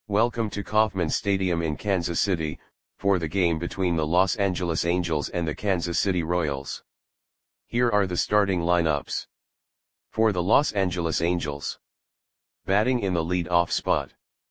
Welcome to Kauffman Stadium in Kansas City, for the game between the Los Angeles Angels and the Kansas City Royals. Here are the starting lineups. For the Los Angeles Angels. Batting in the lead-off spot.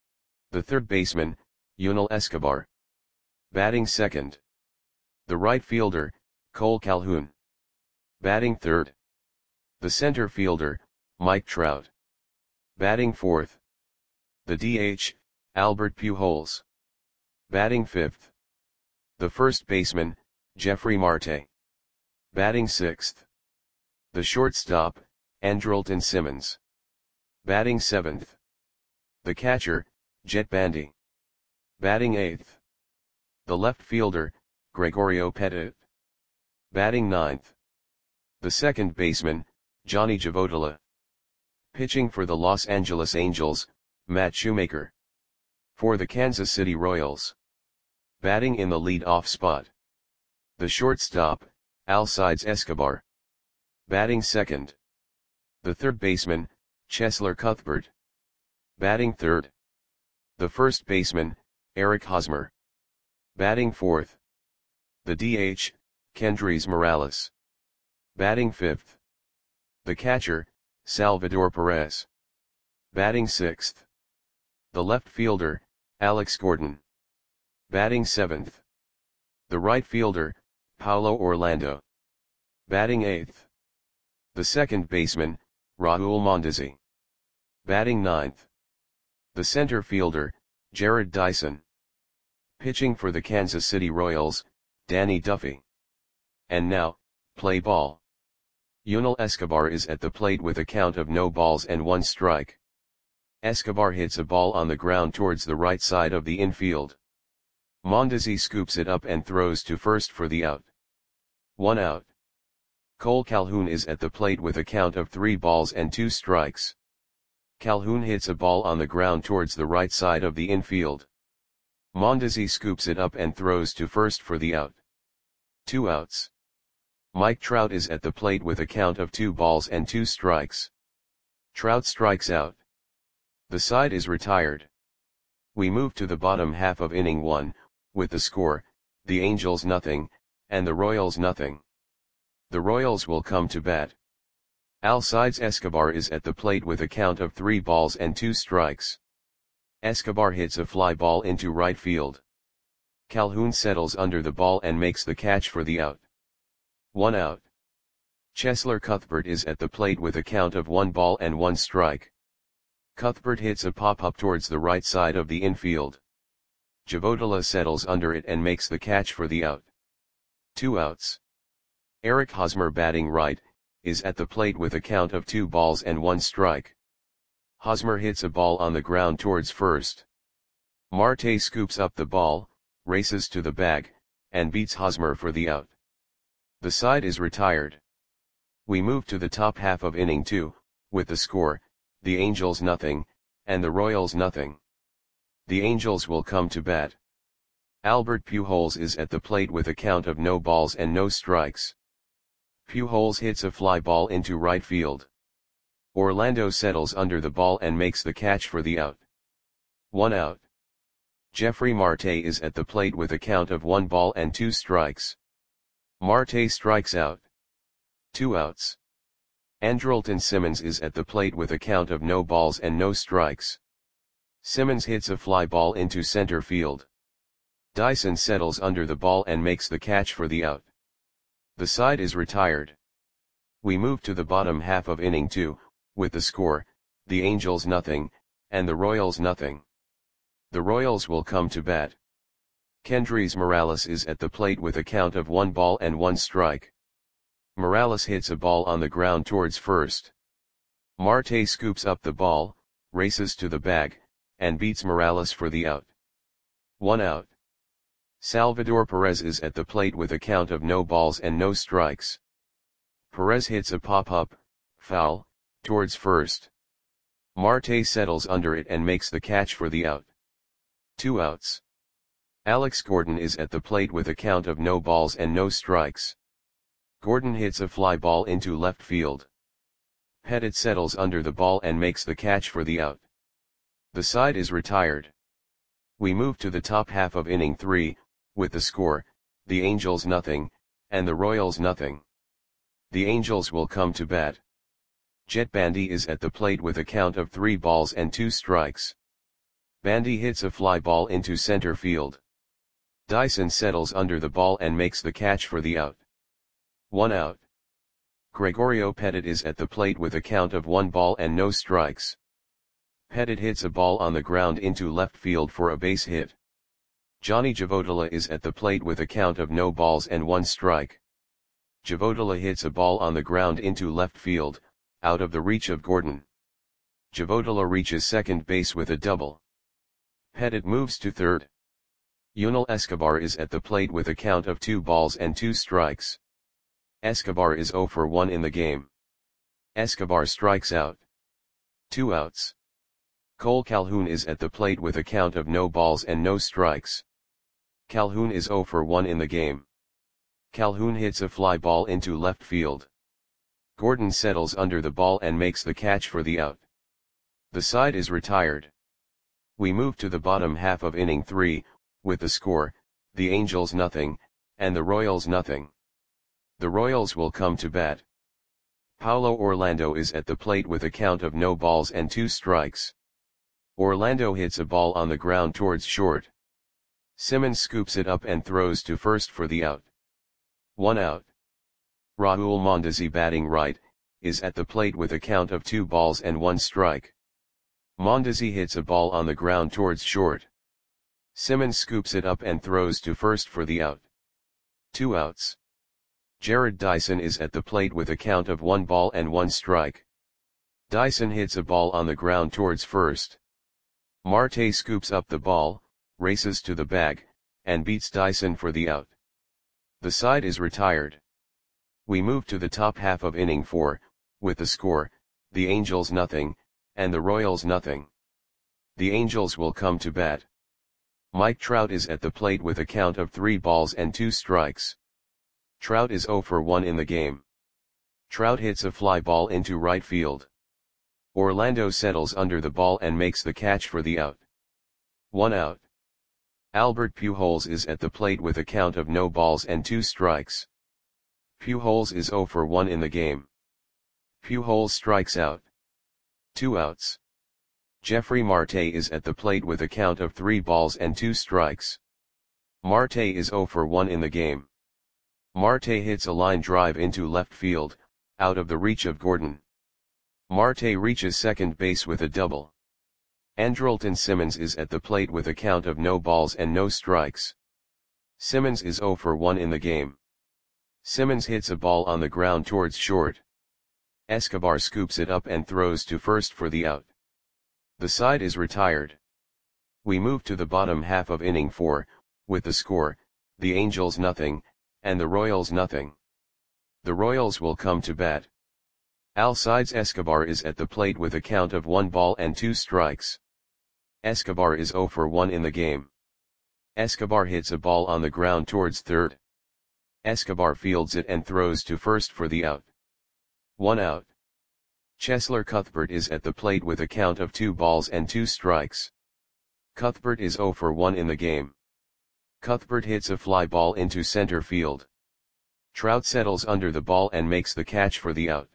The third baseman, Yunel Escobar. Batting second. The right fielder, Cole Calhoun. Batting third. The center fielder, Mike Trout. Batting fourth. The DH, Albert Pujols. Batting fifth. The first baseman, Jeffrey Marte. Batting sixth. The shortstop, Andrelton Simmons. Batting seventh. The catcher, Jet Bandy. Batting eighth. The left fielder, Gregorio Petit. Batting ninth. The second baseman, Johnny Javotila. Pitching for the Los Angeles Angels, Matt Shoemaker. For the Kansas City Royals. Batting in the lead-off spot. The shortstop, Alcides Escobar. Batting second. The third baseman, Cheslor Cuthbert. Batting third. The first baseman, Eric Hosmer. Batting fourth. The DH, Kendrys Morales. Batting fifth. The catcher, Salvador Perez. Batting sixth. The left fielder, Alex Gordon. Batting seventh. The right fielder, Paulo Orlando. Batting eighth. The second baseman, Raul Mondesi. Batting ninth. The center fielder, Jared Dyson. Pitching for the Kansas City Royals, Danny Duffy. And now, play ball. Yunel Escobar is at the plate with a count of no balls and one strike. Escobar hits a ball on the ground towards the right side of the infield. Mondesi scoops it up and throws to first for the out. 1 out. Cole Calhoun is at the plate with a count of 3 balls and 2 strikes. Calhoun hits a ball on the ground towards the right side of the infield. Mondesi scoops it up and throws to first for the out. 2 outs. Mike Trout is at the plate with a count of 2 balls and 2 strikes. Trout strikes out. The side is retired. We move to the bottom half of inning 1, with the score, the Angels nothing, and the Royals nothing. The Royals will come to bat. Alcides Escobar is at the plate with a count of 3 balls and 2 strikes. Escobar hits a fly ball into right field. Calhoun settles under the ball and makes the catch for the out. 1 out. Cheslor Cuthbert is at the plate with a count of 1 ball and 1 strike. Cuthbert hits a pop-up towards the right side of the infield. Javotila settles under it and makes the catch for the out. 2 outs. Eric Hosmer, batting right, is at the plate with a count of 2 balls and 1 strike. Hosmer hits a ball on the ground towards first. Marte scoops up the ball, races to the bag, and beats Hosmer for the out. The side is retired. We move to the top half of inning 2, with the score, the Angels nothing, and the Royals nothing. The Angels will come to bat. Albert Pujols is at the plate with a count of no balls and no strikes. Pujols hits a fly ball into right field. Orlando settles under the ball and makes the catch for the out. 1 out. Jeffrey Marte is at the plate with a count of 1 ball and 2 strikes. Marte strikes out. 2 outs. Andrelton Simmons is at the plate with a count of no balls and no strikes. Simmons hits a fly ball into center field. Dyson settles under the ball and makes the catch for the out. The side is retired. We move to the bottom half of inning 2, with the score, the Angels nothing, and the Royals nothing. The Royals will come to bat. Kendrys Morales is at the plate with a count of 1 ball and 1 strike. Morales hits a ball on the ground towards first. Marte scoops up the ball, races to the bag, and beats Morales for the out. 1 out. Salvador Perez is at the plate with a count of no balls and no strikes. Perez hits a pop-up, foul, towards first. Marte settles under it and makes the catch for the out. 2 outs. Alex Gordon is at the plate with a count of no balls and no strikes. Gordon hits a fly ball into left field. Petit settles under the ball and makes the catch for the out. The side is retired. We move to the top half of inning 3, with the score, the Angels nothing, and the Royals nothing. The Angels will come to bat. Jet Bandy is at the plate with a count of 3 balls and 2 strikes. Bandy hits a fly ball into center field. Dyson settles under the ball and makes the catch for the out. 1 out. Gregorio Petit is at the plate with a count of 1 ball and no strikes. Petit hits a ball on the ground into left field for a base hit. Johnny Javotola is at the plate with a count of no balls and 1 strike. Javotola hits a ball on the ground into left field, out of the reach of Gordon. Javotola reaches second base with a double. Petit moves to third. Yunel Escobar is at the plate with a count of 2 balls and 2 strikes. Escobar is 0 for 1 in the game. Escobar strikes out. 2 outs. Cole Calhoun is at the plate with a count of no balls and no strikes. Calhoun is 0 for 1 in the game. Calhoun hits a fly ball into left field. Gordon settles under the ball and makes the catch for the out. The side is retired. We move to the bottom half of inning 3, with the score, the Angels nothing, and the Royals nothing. The Royals will come to bat. Paulo Orlando is at the plate with a count of no balls and 2 strikes. Orlando hits a ball on the ground towards short. Simmons scoops it up and throws to first for the out. 1 out. Raul Mondesi, batting right, is at the plate with a count of 2 balls and 1 strike. Mondesi hits a ball on the ground towards short. Simmons scoops it up and throws to first for the out. 2 outs. Jared Dyson is at the plate with a count of 1 ball and 1 strike. Dyson hits a ball on the ground towards first. Marte scoops up the ball, races to the bag, and beats Dyson for the out. The side is retired. We move to the top half of inning 4, with the score, the Angels nothing, and the Royals nothing. The Angels will come to bat. Mike Trout is at the plate with a count of 3 balls and 2 strikes. Trout is 0 for 1 in the game. Trout hits a fly ball into right field. Orlando settles under the ball and makes the catch for the out. 1 out. Albert Pujols is at the plate with a count of no balls and 2 strikes. Pujols is 0 for 1 in the game. Pujols strikes out. 2 outs. Jeffrey Marte is at the plate with a count of 3 balls and 2 strikes. Marte is 0 for 1 in the game. Marte hits a line drive into left field, out of the reach of Gordon. Marte reaches second base with a double. Andrelton Simmons is at the plate with a count of no balls and no strikes. Simmons is 0 for 1 in the game. Simmons hits a ball on the ground towards short. Escobar scoops it up and throws to first for the out. The side is retired. We move to the bottom half of inning 4, with the score, the Angels nothing, and the Royals nothing. The Royals will come to bat. Alcides Escobar is at the plate with a count of 1 ball and 2 strikes. Escobar is 0 for 1 in the game. Escobar hits a ball on the ground towards third. Escobar fields it and throws to first for the out. 1 out. Cheslor Cuthbert is at the plate with a count of 2 balls and 2 strikes. Cuthbert is 0 for 1 in the game. Cuthbert hits a fly ball into center field. Trout settles under the ball and makes the catch for the out.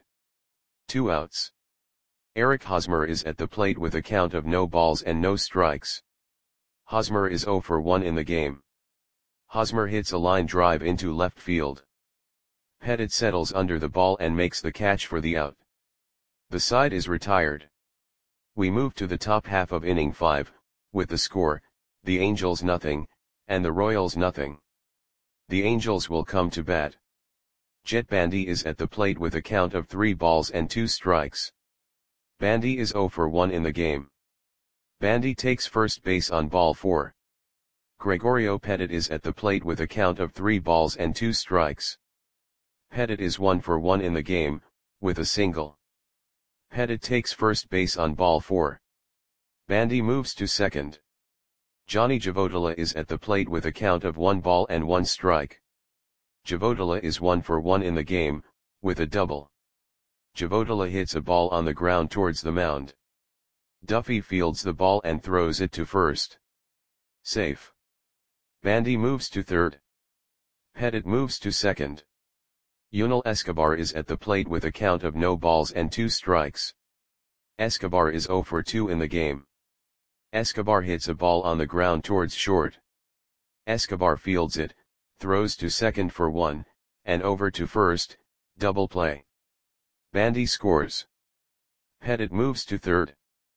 2 outs. Eric Hosmer is at the plate with a count of no balls and no strikes. Hosmer is 0 for 1 in the game. Hosmer hits a line drive into left field. Petit settles under the ball and makes the catch for the out. The side is retired. We move to the top half of inning 5, with the score, the Angels nothing, and the Royals nothing. The Angels will come to bat. Jet Bandy is at the plate with a count of 3 balls and 2 strikes. Bandy is 0 for 1 in the game. Bandy takes first base on ball 4. Gregorio Petit is at the plate with a count of 3 balls and 2 strikes. Petit is 1 for 1 in the game, with a single. Petit takes first base on ball 4. Bandy moves to second. Johnny Javotola is at the plate with a count of 1 ball and 1 strike. Javotola is 1 for 1 in the game, with a double. Javotola hits a ball on the ground towards the mound. Duffy fields the ball and throws it to first. Safe. Bandy moves to third. Pettit moves to second. Yunel Escobar is at the plate with a count of no balls and 2 strikes. Escobar is 0 for 2 in the game. Escobar hits a ball on the ground towards short. Escobar fields it, throws to second for 1, and over to first, double play. Bandy scores. Pettit moves to third.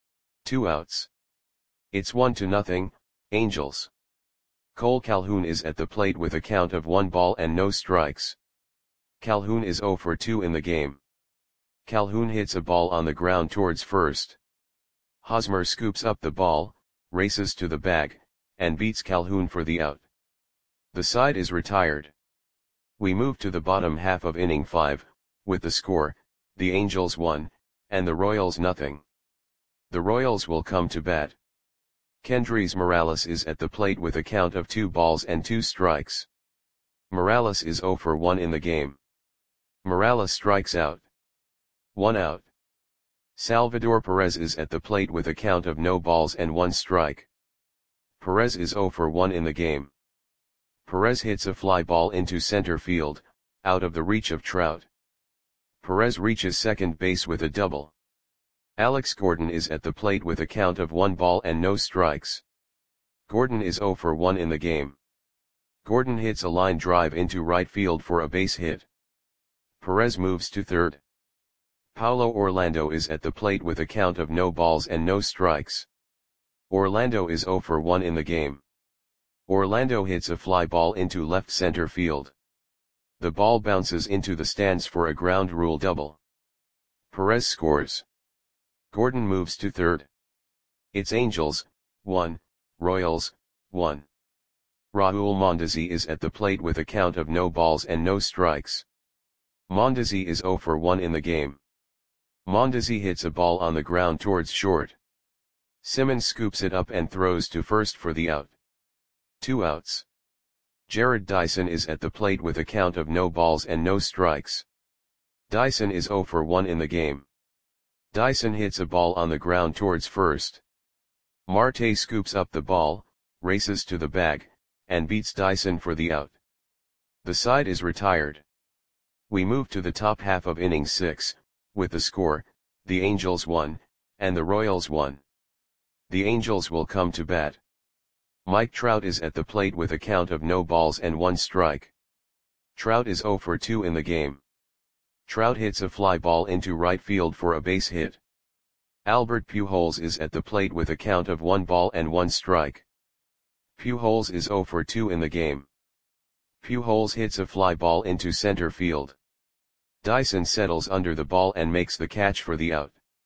2 outs. It's 1-0, Angels. Cole Calhoun is at the plate with a count of 1 ball and no strikes. Calhoun is 0 for 2 in the game. Calhoun hits a ball on the ground towards first. Hosmer scoops up the ball, races to the bag, and beats Calhoun for the out. The side is retired. We move to the bottom half of inning 5, with the score, the Angels 1, and the Royals 0. The Royals will come to bat. Kendrys Morales is at the plate with a count of 2 balls and 2 strikes. Morales is 0 for 1 in the game. Morales strikes out. 1 out. Salvador Perez is at the plate with a count of no balls and 1 strike. Perez is 0 for 1 in the game. Perez hits a fly ball into center field, out of the reach of Trout. Perez reaches second base with a double. Alex Gordon is at the plate with a count of 1 ball and no strikes. Gordon is 0 for 1 in the game. Gordon hits a line drive into right field for a base hit. Perez moves to third. Paulo Orlando is at the plate with a count of no balls and no strikes. Orlando is 0 for 1 in the game. Orlando hits a fly ball into left center field. The ball bounces into the stands for a ground rule double. Perez scores. Gordon moves to third. It's Angels, 1, Royals, 1. Raul Mondesi is at the plate with a count of no balls and no strikes. Mondesi is 0 for 1 in the game. Mondesi hits a ball on the ground towards short. Simmons scoops it up and throws to first for the out. 2 outs. Jared Dyson is at the plate with a count of no balls and no strikes. Dyson is 0 for 1 in the game. Dyson hits a ball on the ground towards first. Marte scoops up the ball, races to the bag, and beats Dyson for the out. The side is retired. We move to the top half of inning 6, with the score, the Angels 1, and the Royals 1. The Angels will come to bat. Mike Trout is at the plate with a count of no balls and 1 strike. Trout is 0 for 2 in the game. Trout hits a fly ball into right field for a base hit. Albert Pujols is at the plate with a count of 1 ball and 1 strike. Pujols is 0 for 2 in the game. Pujols hits a fly ball into center field. Dyson settles under the ball and makes the catch for the out.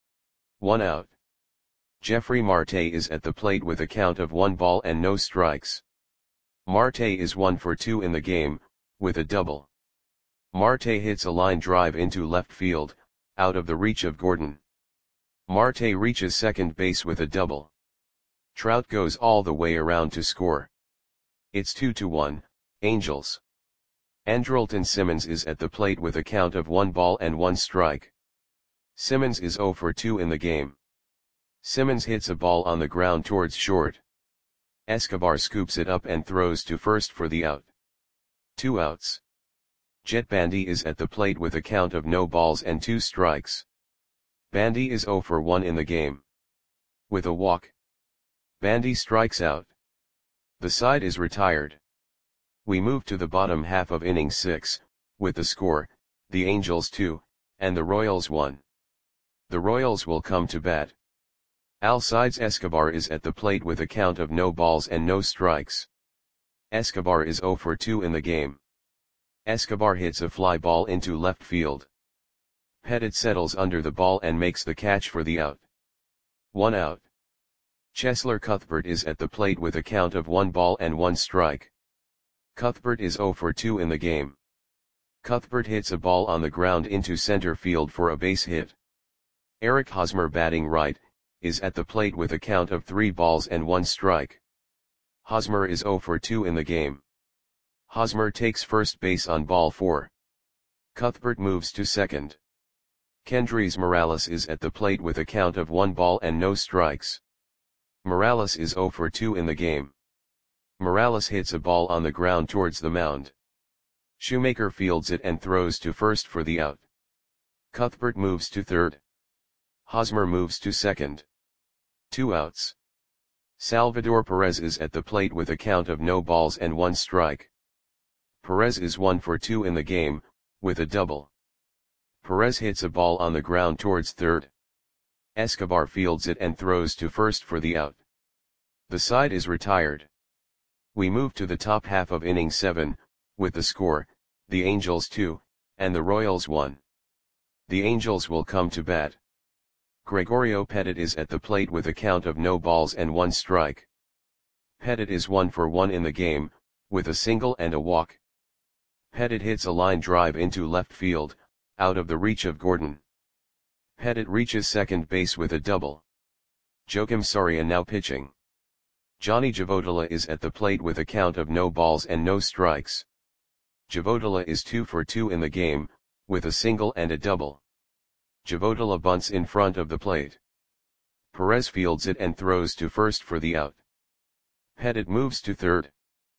1 out. Jeffrey Marte is at the plate with a count of 1 ball and no strikes. Marte is 1 for 2 in the game, with a double. Marte hits a line drive into left field, out of the reach of Gordon. Marte reaches second base with a double. Trout goes all the way around to score. It's 2-1, Angels. Andrelton Simmons is at the plate with a count of 1 ball and 1 strike. Simmons is 0 for 2 in the game. Simmons hits a ball on the ground towards short. Escobar scoops it up and throws to first for the out. 2 outs. Jet Bandy is at the plate with a count of no balls and 2 strikes. Bandy is 0 for 1 in the game. With a walk, Bandy strikes out. The side is retired. We move to the bottom half of inning 6, with the score, the Angels 2, and the Royals 1. The Royals will come to bat. Alcides Escobar is at the plate with a count of no balls and no strikes. Escobar is 0 for 2 in the game. Escobar hits a fly ball into left field. Pettit settles under the ball and makes the catch for the out. 1 out. Cheslor Cuthbert is at the plate with a count of 1 ball and 1 strike. Cuthbert is 0 for 2 in the game. Cuthbert hits a ball on the ground into center field for a base hit. Eric Hosmer, batting right, is at the plate with a count of 3 balls and 1 strike. Hosmer is 0 for 2 in the game. Hosmer takes first base on ball 4. Cuthbert moves to second. Kendrys Morales is at the plate with a count of 1 ball and no strikes. Morales is 0 for 2 in the game. Morales hits a ball on the ground towards the mound. Shoemaker fields it and throws to first for the out. Cuthbert moves to third. Hosmer moves to second. 2 outs. Salvador Perez is at the plate with a count of no balls and 1 strike. Perez is 1 for 2 in the game, with a double. Perez hits a ball on the ground towards third. Escobar fields it and throws to first for the out. The side is retired. We move to the top half of inning 7, with the score, the Angels 2, and the Royals 1. The Angels will come to bat. Gregorio Petit is at the plate with a count of no balls and 1 strike. Petit is 1 for 1 in the game, with a single and a walk. Petit hits a line drive into left field, out of the reach of Gordon. Petit reaches second base with a double. Joakim Soria now pitching. Johnny Javotola is at the plate with a count of no balls and no strikes. Javotola is 2 for 2 in the game, with a single and a double. Javotola bunts in front of the plate. Perez fields it and throws to first for the out. Petit moves to third.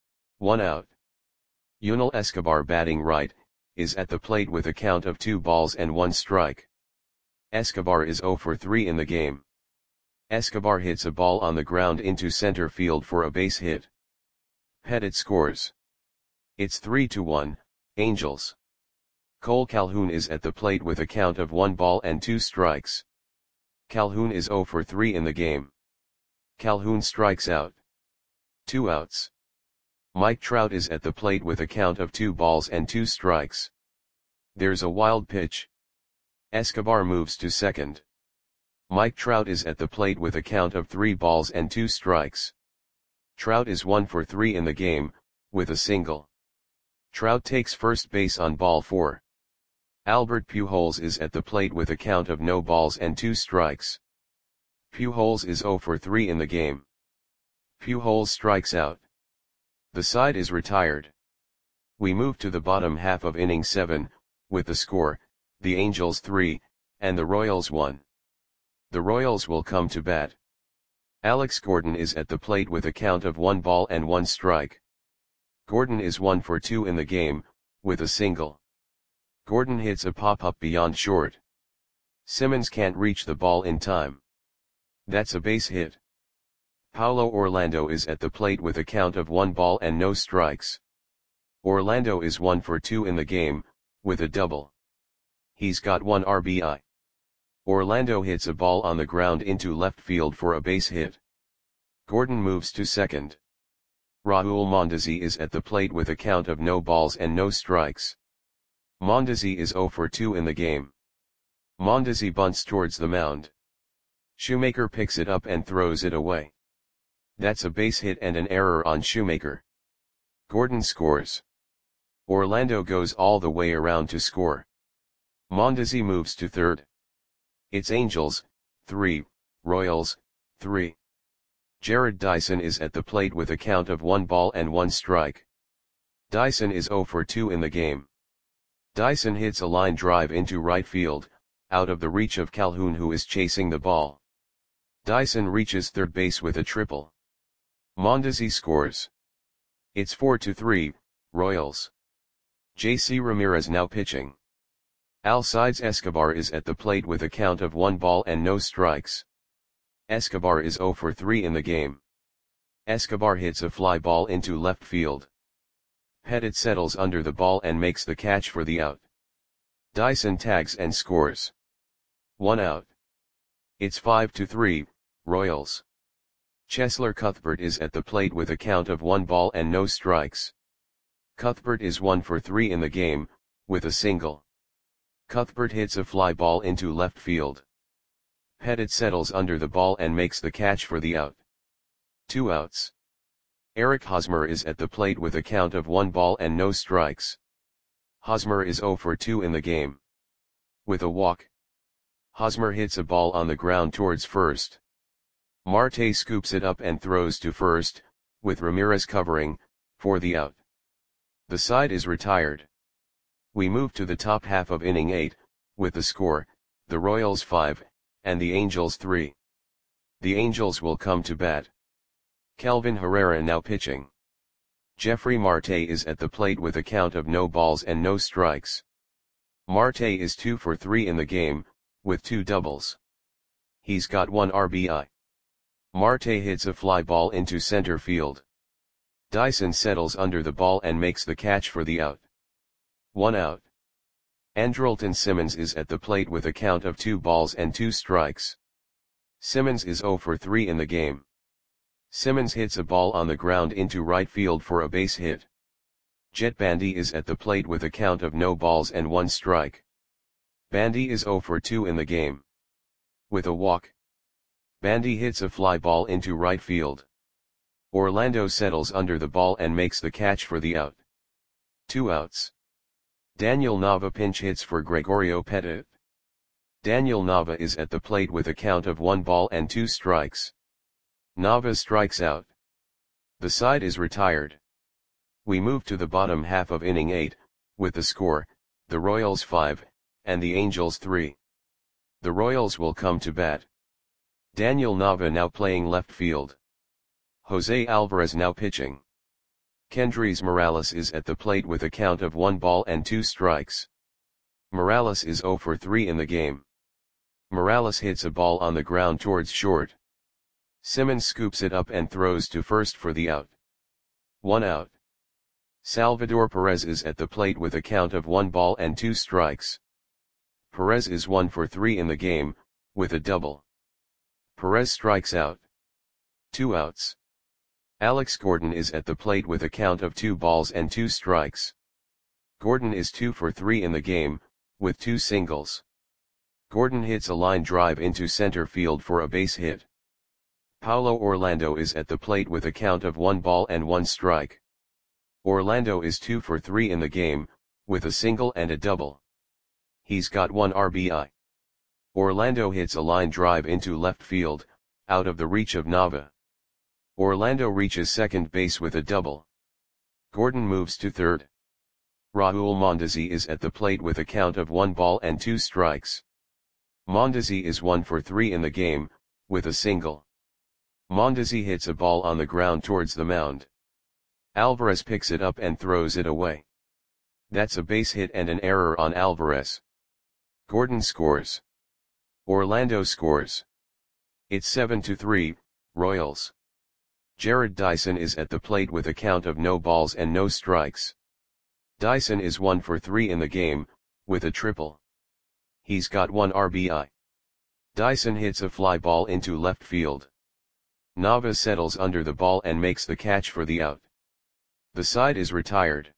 1 out. Yunel Escobar batting right, is at the plate with a count of 2 balls and 1 strike. Escobar is 0 for 3 in the game. Escobar hits a ball on the ground into center field for a base hit. Petit scores. It's 3-1, Angels. Cole Calhoun is at the plate with a count of 1 ball and 2 strikes. Calhoun is 0 for 3 in the game. Calhoun strikes out. 2 outs. Mike Trout is at the plate with a count of 2 balls and 2 strikes. There's a wild pitch. Escobar moves to second. Mike Trout is at the plate with a count of 3 balls and 2 strikes. Trout is 1 for 3 in the game, with a single. Trout takes first base on ball 4. Albert Pujols is at the plate with a count of no balls and 2 strikes. Pujols is 0 for 3 in the game. Pujols strikes out. The side is retired. We move to the bottom half of inning 7, with the score, the Angels 3, and the Royals 1. The Royals will come to bat. Alex Gordon is at the plate with a count of 1 ball and 1 strike. Gordon is 1 for 2 in the game, with a single. Gordon hits a pop-up beyond short. Simmons can't reach the ball in time. That's a base hit. Paulo Orlando is at the plate with a count of 1 ball and no strikes. Orlando is 1 for 2 in the game, with a double. He's got 1 RBI. Orlando hits a ball on the ground into left field for a base hit. Gordon moves to second. Raul Mondesi is at the plate with a count of no balls and no strikes. Mondesi is 0 for 2 in the game. Mondesi bunts towards the mound. Shoemaker picks it up and throws it away. That's a base hit and an error on Shoemaker. Gordon scores. Orlando goes all the way around to score. Mondesi moves to third. It's Angels, 3, Royals, 3. Jared Dyson is at the plate with a count of 1 ball and 1 strike. Dyson is 0 for 2 in the game. Dyson hits a line drive into right field, out of the reach of Calhoun who is chasing the ball. Dyson reaches third base with a triple. Mondesi scores. It's 4-3, Royals. J.C. Ramirez now pitching. Alcides Escobar is at the plate with a count of 1 ball and no strikes. Escobar is 0 for 3 in the game. Escobar hits a fly ball into left field. Petit settles under the ball and makes the catch for the out. Dyson tags and scores. 1 out. It's 5-3, Royals. Cheslor Cuthbert is at the plate with a count of 1 ball and no strikes. Cuthbert is 1 for 3 in the game, with a single. Cuthbert hits a fly ball into left field. Petit settles under the ball and makes the catch for the out. 2 outs. Eric Hosmer is at the plate with a count of 1 ball and no strikes. Hosmer is 0 for 2 in the game. With a walk. Hosmer hits a ball on the ground towards first. Marte scoops it up and throws to first, with Ramirez covering, for the out. The side is retired. We move to the top half of inning 8, with the score, the Royals 5, and the Angels 3. The Angels will come to bat. Kelvin Herrera now pitching. Jeffrey Marte is at the plate with a count of no balls and no strikes. Marte is 2 for 3 in the game, with 2 doubles. He's got 1 RBI. Marte hits a fly ball into center field. Dyson settles under the ball and makes the catch for the out. 1 out. Andrelton Simmons is at the plate with a count of 2 balls and 2 strikes. Simmons is 0 for 3 in the game. Simmons hits a ball on the ground into right field for a base hit. Jet Bandy is at the plate with a count of no balls and 1 strike. Bandy is 0 for 2 in the game. With a walk, Bandy hits a fly ball into right field. Orlando settles under the ball and makes the catch for the out. 2 outs. Daniel Nava pinch hits for Gregorio Petit. Daniel Nava is at the plate with a count of 1 ball and 2 strikes. Nava strikes out. The side is retired. We move to the bottom half of inning 8, with the score, the Royals 5, and the Angels 3. The Royals will come to bat. Daniel Nava now playing left field. Jose Alvarez now pitching. Kendrys Morales is at the plate with a count of 1 ball and 2 strikes. Morales is 0 for 3 in the game. Morales hits a ball on the ground towards short. Simmons scoops it up and throws to first for the out. 1 out. Salvador Perez is at the plate with a count of 1 ball and 2 strikes. Perez is 1 for 3 in the game, with a double. Perez strikes out. 2 outs. Alex Gordon is at the plate with a count of 2 balls and 2 strikes. Gordon is 2 for 3 in the game, with 2 singles. Gordon hits a line drive into center field for a base hit. Paulo Orlando is at the plate with a count of 1 ball and 1 strike. Orlando is 2 for 3 in the game, with a single and a double. He's got 1 RBI. Orlando hits a line drive into left field, out of the reach of Nava. Orlando reaches second base with a double. Gordon moves to third. Raul Mondesi is at the plate with a count of 1 ball and 2 strikes. Mondesi is 1 for 3 in the game, with a single. Mondesi hits a ball on the ground towards the mound. Alvarez picks it up and throws it away. That's a base hit and an error on Alvarez. Gordon scores. Orlando scores. It's 7-3, Royals. Jared Dyson is at the plate with a count of no balls and no strikes. Dyson is 1 for 3 in the game, with a triple. He's got 1 RBI. Dyson hits a fly ball into left field. Nava settles under the ball and makes the catch for the out. The side is retired.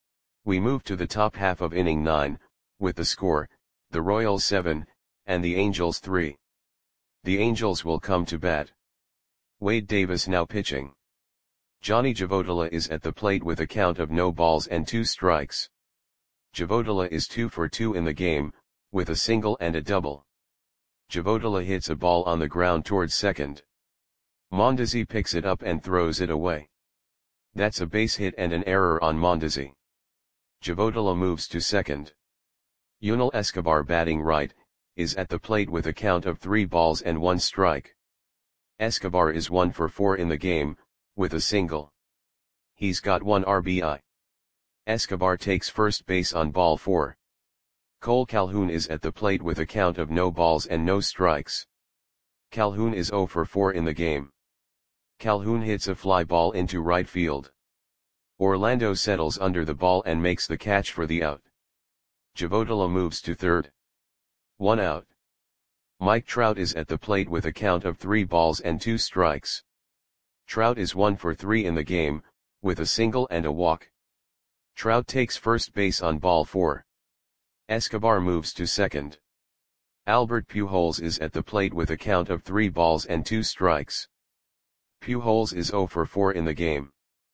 We move to the top half of inning 9, with the score, the Royals 7, and the Angels 3. The Angels will come to bat. Wade Davis now pitching. Johnny Javodala is at the plate with a count of no balls and 2 strikes. Javodala is 2 for 2 in the game, with a single and a double. Javodala hits a ball on the ground towards second. Mondesi picks it up and throws it away. That's a base hit and an error on Mondesi. Javodala moves to second. Yunel Escobar batting right, is at the plate with a count of 3 balls and 1 strike. Escobar is 1 for 4 in the game, with a single. He's got 1 RBI. Escobar takes first base on ball 4. Cole Calhoun is at the plate with a count of no balls and no strikes. Calhoun is 0 for 4 in the game. Calhoun hits a fly ball into right field. Orlando settles under the ball and makes the catch for the out. Javodala moves to third. 1 out. Mike Trout is at the plate with a count of 3 balls and 2 strikes. Trout is 1 for 3 in the game, with a single and a walk. Trout takes first base on ball 4. Escobar moves to second. Albert Pujols is at the plate with a count of 3 balls and 2 strikes. Pujols is 0 for 4 in the game.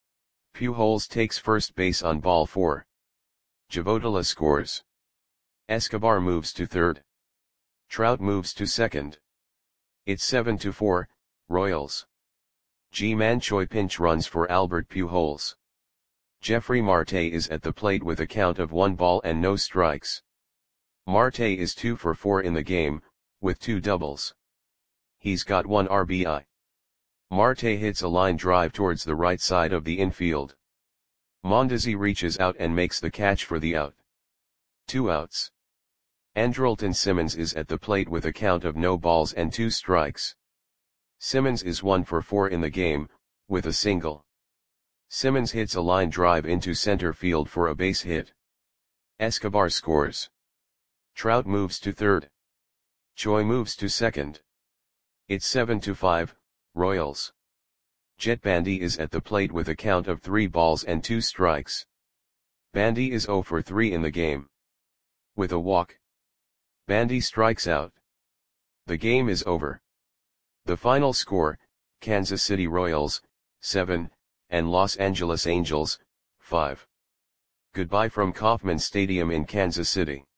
Pujols takes first base on ball 4. Javodala scores. Escobar moves to third. Trout moves to second. It's 7-4, Royals. Ji-Man Choi pinch runs for Albert Pujols. Jeffrey Marte is at the plate with a count of 1 ball and no strikes. Marte is 2 for 4 in the game, with 2 doubles. He's got 1 RBI. Marte hits a line drive towards the right side of the infield. Mondesi reaches out and makes the catch for the out. 2 outs. Andrelton Simmons is at the plate with a count of no balls and 2 strikes. Simmons is 1 for 4 in the game, with a single. Simmons hits a line drive into center field for a base hit. Escobar scores. Trout moves to third. Choi moves to second. It's 7-5, Royals. Jet Bandy is at the plate with a count of 3 balls and 2 strikes. Bandy is 0 for 3 in the game. With a walk, Bandy strikes out. The game is over. The final score, Kansas City Royals, 7, and Los Angeles Angels, 5. Goodbye from Kauffman Stadium in Kansas City.